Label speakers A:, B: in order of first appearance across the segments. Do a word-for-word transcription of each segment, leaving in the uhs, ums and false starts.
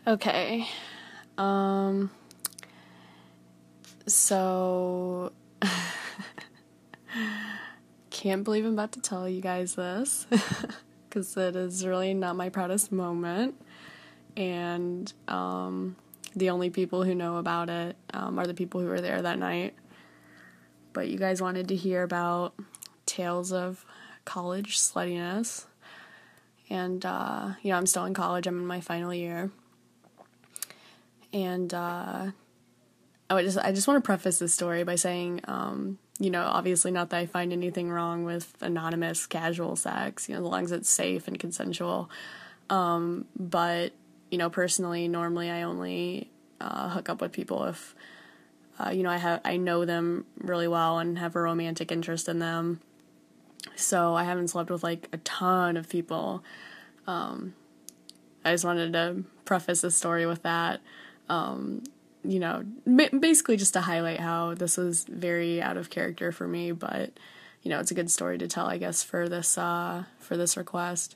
A: Okay. Um, so, can't believe I'm about to tell you guys this, because it is really not my proudest moment, and, um, the only people who know about it, um, are the people who were there that night. But you guys wanted to hear about tales of college sluttiness, and, uh, you know, I'm still in college, I'm in my final year, and, uh, I would just I just want to preface this story by saying, um, you know, obviously not that I find anything wrong with anonymous casual sex, you know, as long as it's safe and consensual. Um, but, you know, personally, normally I only uh, hook up with people if, uh, you know, I have I know them really well and have a romantic interest in them. So I haven't slept with like a ton of people. Um, I just wanted to preface this story with that. Um, you know, basically just to highlight how this was very out of character for me, but, you know, it's a good story to tell, I guess, for this, uh, for this request.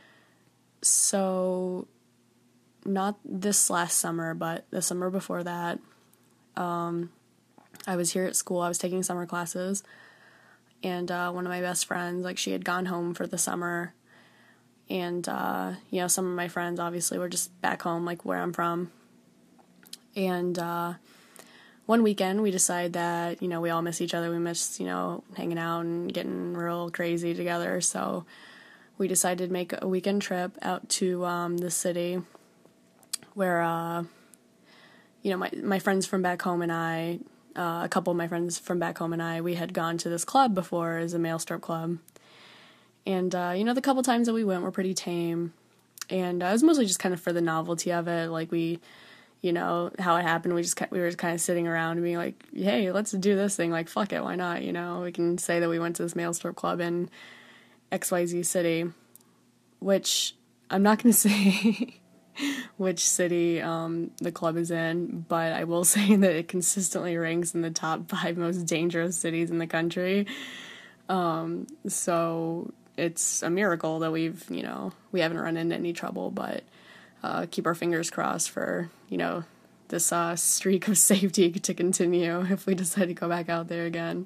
A: So, not this last summer, but the summer before that, um, I was here at school, I was taking summer classes, and, uh, one of my best friends, like, she had gone home for the summer, and, uh, you know, some of my friends, obviously, were just back home, like, where I'm from. And, uh, one weekend we decided that, you know, we all miss each other. We miss, you know, hanging out and getting real crazy together. So we decided to make a weekend trip out to, um, the city where, uh, you know, my, my friends from back home and I, uh, a couple of my friends from back home and I, we had gone to this club before as a male strip club. And, uh, you know, the couple times that we went were pretty tame. And uh, it was mostly just kind of for the novelty of it. Like, we... You know, how it happened, we just we were just kind of sitting around and being like, hey, let's do this thing, like, fuck it, why not, you know, we can say that we went to this male strip club in X Y Z city, which, I'm not going to say which city um, the club is in, but I will say that it consistently ranks in the top five most dangerous cities in the country, um, so it's a miracle that we've, you know, we haven't run into any trouble, but Uh, keep our fingers crossed for, you know, this uh, streak of safety to continue if we decide to go back out there again.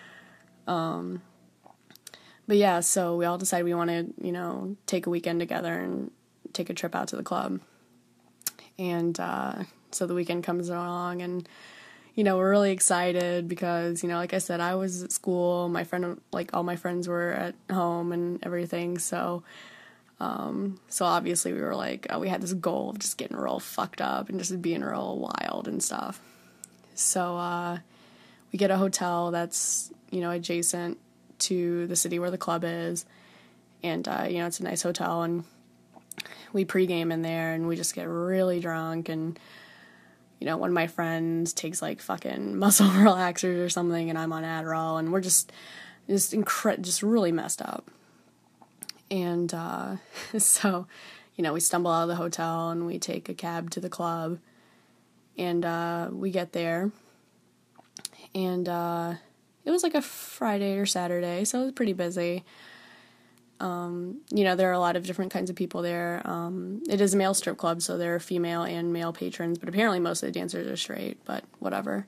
A: Um, but yeah, so we all decided we want to, you know, take a weekend together and take a trip out to the club. And uh, so the weekend comes along and, you know, we're really excited because, you know, like I said, I was at school, my friend, like all my friends were at home and everything, so... Um, so obviously we were like, uh, we had this goal of just getting real fucked up and just being real wild and stuff. So, uh, we get a hotel that's, you know, adjacent to the city where the club is. And, uh, you know, it's a nice hotel and we pregame in there and we just get really drunk and, you know, one of my friends takes like fucking muscle relaxers or something and I'm on Adderall and we're just, just incre- just really messed up. And, uh, so, you know, we stumble out of the hotel and we take a cab to the club and, uh, we get there and, uh, it was like a Friday or Saturday, so it was pretty busy. Um, you know, there are a lot of different kinds of people there. Um, it is a male strip club, so there are female and male patrons, but apparently most of the dancers are straight, but whatever.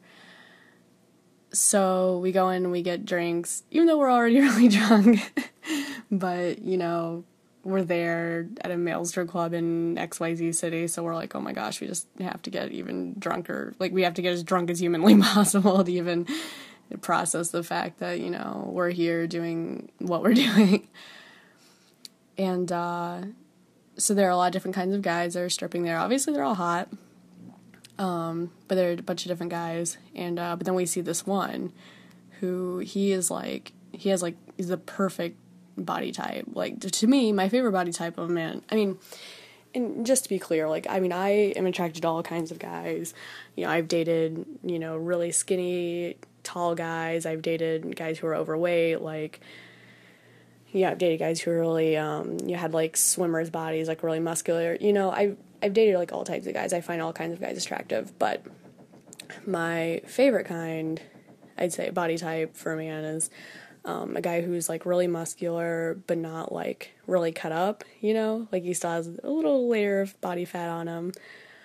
A: So we go in and we get drinks, even though we're already really drunk. But, you know, we're there at a male strip club in X Y Z city, so we're like, oh my gosh, we just have to get even drunker. Like, we have to get as drunk as humanly possible to even process the fact that, you know, we're here doing what we're doing. And, uh, so there are a lot of different kinds of guys that are stripping there. Obviously, they're all hot. Um, but there are a bunch of different guys. And, uh, but then we see this one who he is like, he has like, he's the perfect body type. Like, to me, my favorite body type of a man, I mean, and just to be clear, like, I mean, I am attracted to all kinds of guys. You know, I've dated, you know, really skinny, tall guys. I've dated guys who are overweight, like, yeah, I've dated guys who are really, um, you had, like, swimmers' bodies, like, really muscular. You know, I've, I've dated, like, all types of guys. I find all kinds of guys attractive, but my favorite kind, I'd say, body type for a man is Um, a guy who's, like, really muscular, but not, like, really cut up, you know? Like, he still has a little layer of body fat on him.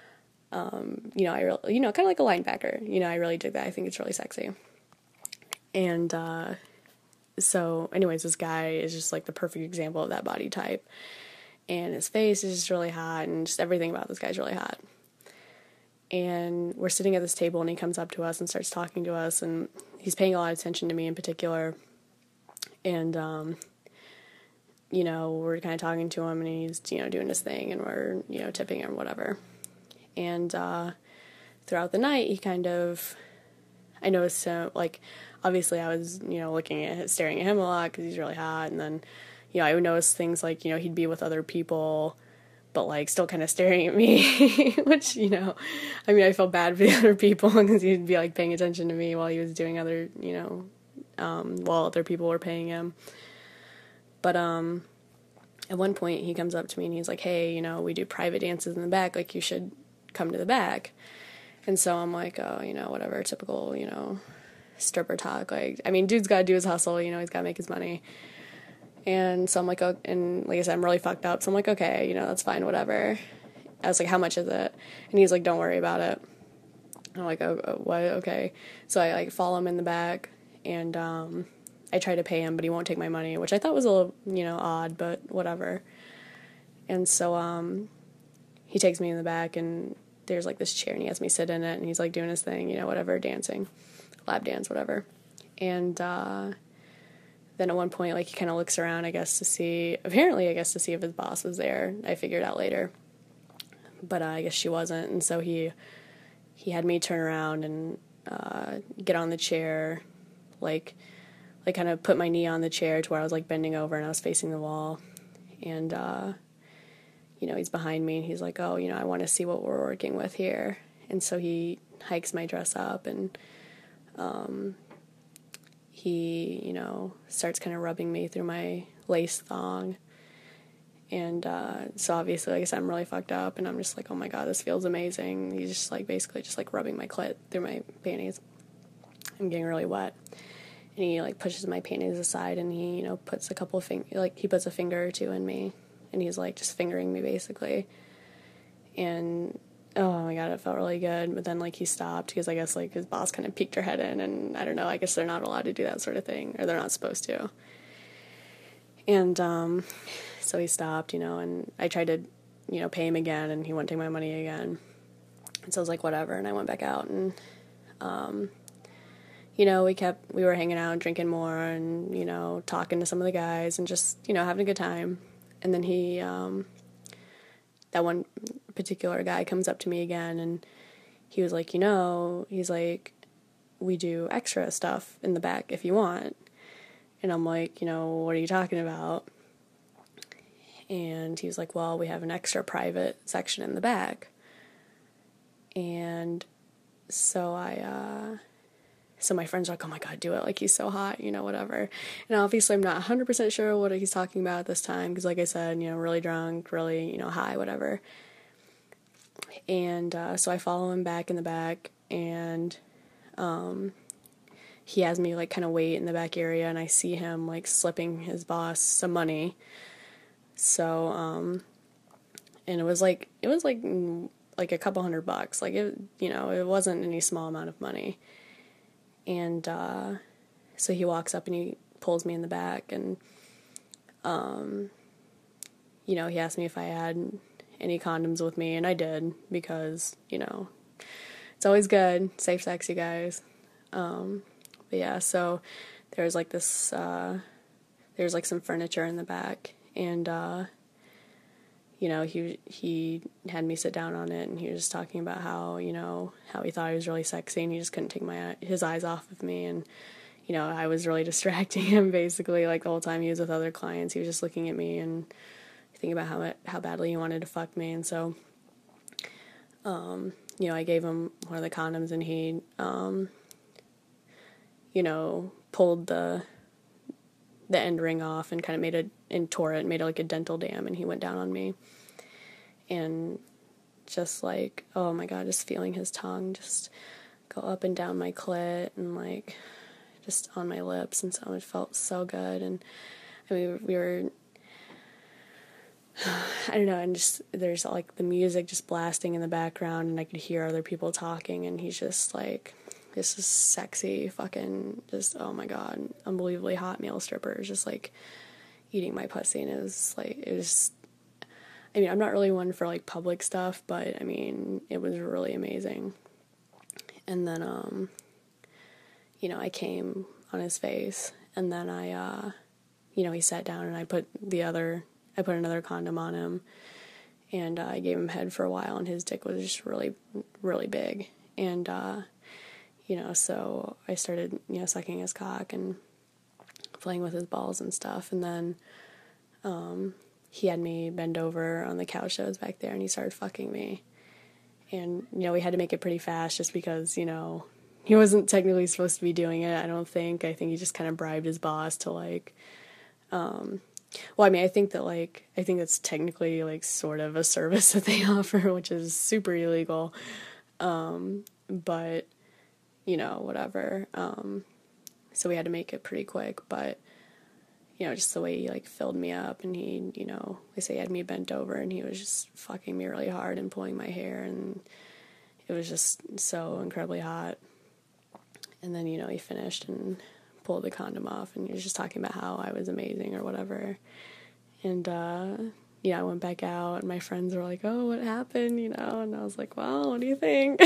A: Um, you know, I really, you know, kind of like a linebacker. You know, I really dig that. I think it's really sexy. And uh, so, anyways, this guy is just like the perfect example of that body type. And his face is just really hot, and just everything about this guy's really hot. And we're sitting at this table, and he comes up to us and starts talking to us, and he's paying a lot of attention to me in particular. And, um, you know, we're kind of talking to him, and he's, you know, doing his thing, and we're, you know, tipping him, whatever. And uh, throughout the night, he kind of, I noticed, uh, like, obviously I was, you know, looking at, staring at him a lot, because he's really hot, and then, you know, I would notice things like, you know, he'd be with other people, but, like, still kind of staring at me, which, you know, I mean, I felt bad for the other people, because he'd be, like, paying attention to me while he was doing other, you know, um, while other people were paying him. But, um, at one point, he comes up to me, and he's like, hey, you know, we do private dances in the back, like, you should come to the back. And so I'm like, oh, you know, whatever, typical, you know, stripper talk, like, I mean, dude's gotta do his hustle, you know, he's gotta make his money. And so I'm like, oh, and like I said, I'm really fucked up. So I'm like, okay, you know, that's fine, whatever. I was like, how much is it? And he's like, don't worry about it. And I'm like, oh, oh, what? Okay. So I like follow him in the back, and um, I try to pay him, but he won't take my money, which I thought was a little, you know, odd, but whatever. And so um, he takes me in the back, and there's like this chair, and he has me sit in it, and he's like doing his thing, you know, whatever, dancing, lap dance, whatever. And uh, then at one point, like, he kind of looks around, I guess, to see, apparently, I guess, to see if his boss was there. I figured out later. But uh, I guess she wasn't, and so he he had me turn around and uh, get on the chair, like, like kind of put my knee on the chair to where I was, like, bending over, and I was facing the wall. And, uh, you know, he's behind me, and he's like, oh, you know, I want to see what we're working with here. And so he hikes my dress up, and um, he, you know, starts kind of rubbing me through my lace thong. And uh, so obviously, like I said, I'm really fucked up, and I'm just like, oh my god, this feels amazing. He's just like basically just like rubbing my clit through my panties. I'm getting really wet. And he like pushes my panties aside, and he, you know, puts a couple of fing- like he puts a finger or two in me, and he's like just fingering me basically. And oh my god, it felt really good. But then like he stopped because I guess like his boss kind of peeked her head in, and I don't know, I guess they're not allowed to do that sort of thing, or they're not supposed to. And um, so he stopped, you know, and I tried to, you know, pay him again, and he wouldn't take my money again. And so I was like, whatever, and I went back out, and um, you know, we kept, we were hanging out, drinking more, and, you know, talking to some of the guys, and just, you know, having a good time. And then he, um, that one particular guy comes up to me again, and he was like, you know, he's like, we do extra stuff in the back if you want. And I'm like, you know, what are you talking about? And he was like, well, we have an extra private section in the back. And so I, uh, so my friends are like, oh my god, do it, like, he's so hot, you know, whatever. And obviously I'm not one hundred percent sure what he's talking about at this time, because like I said, you know, really drunk, really, you know, high, whatever. And uh, so I follow him back in the back, and um, he has me, like, kind of wait in the back area, and I see him, like, slipping his boss some money. So, um, and it was, like, it was, like, like a couple hundred bucks. Like, it, you know, it wasn't any small amount of money. And, uh, so he walks up and he pulls me in the back, and, um, you know, he asked me if I had any condoms with me, and I did, because, you know, it's always good, safe sex, you guys. Um, but yeah, so there's, like, this, uh, there's, like, some furniture in the back, and, uh, you know, he, he had me sit down on it, and he was just talking about how, you know, how he thought I was really sexy, and he just couldn't take my, his eyes off of me, and, you know, I was really distracting him, basically, like, the whole time he was with other clients, he was just looking at me, and thinking about how, how badly he wanted to fuck me, and so, um, you know, I gave him one of the condoms, and he, um, you know, pulled the, the end ring off, and kind of made it, and tore it, and made it like a dental dam, and he went down on me, and just like, oh my god, just feeling his tongue just go up and down my clit, and like, just on my lips, and so it felt so good, and I mean, we were, I don't know, and just, there's like the music just blasting in the background, and I could hear other people talking, and he's just like, this is sexy, fucking, just, oh my god, unbelievably hot male strippers, just like eating my pussy, and it was like, it was, I mean, I'm not really one for like public stuff, but I mean, it was really amazing. And then, um, you know, I came on his face, and then I, uh, you know, he sat down, and I put the other, I put another condom on him, and uh, I gave him head for a while, and his dick was just really, really big, and, uh, you know, so I started, you know, sucking his cock and playing with his balls and stuff, and then, um, he had me bend over on the couch that was back there, and he started fucking me. And, you know, we had to make it pretty fast just because, you know, he wasn't technically supposed to be doing it, I don't think. I think he just kind of bribed his boss to, like, um, well, I mean, I think that, like, I think that's technically, like, sort of a service that they offer, which is super illegal. Um, but, you know, whatever. Um, so we had to make it pretty quick, but, you know, just the way he, like, filled me up, and he, you know, I say he had me bent over, and he was just fucking me really hard and pulling my hair, and it was just so incredibly hot. And then, you know, he finished and pulled the condom off, and he was just talking about how I was amazing or whatever. And, uh, yeah, I went back out, and my friends were like, oh, what happened, you know, and I was like, well, what do you think?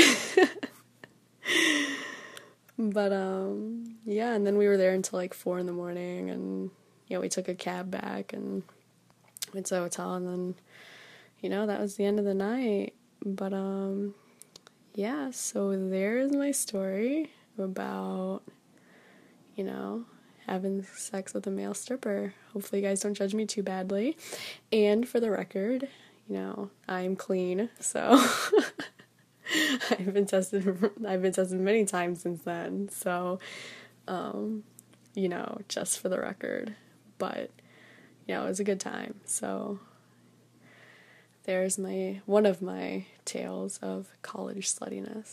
A: But, um, yeah, and then we were there until, like, four in the morning, and, you know, we took a cab back and went to the hotel, and then, you know, that was the end of the night. But, um, yeah, so there's my story about, you know, having sex with a male stripper. Hopefully you guys don't judge me too badly. And for the record, you know, I'm clean, so I've been tested, I've been tested many times since then, so, um, you know, just for the record. But, you know, it was a good time, so there's my, one of my tales of college sluttiness.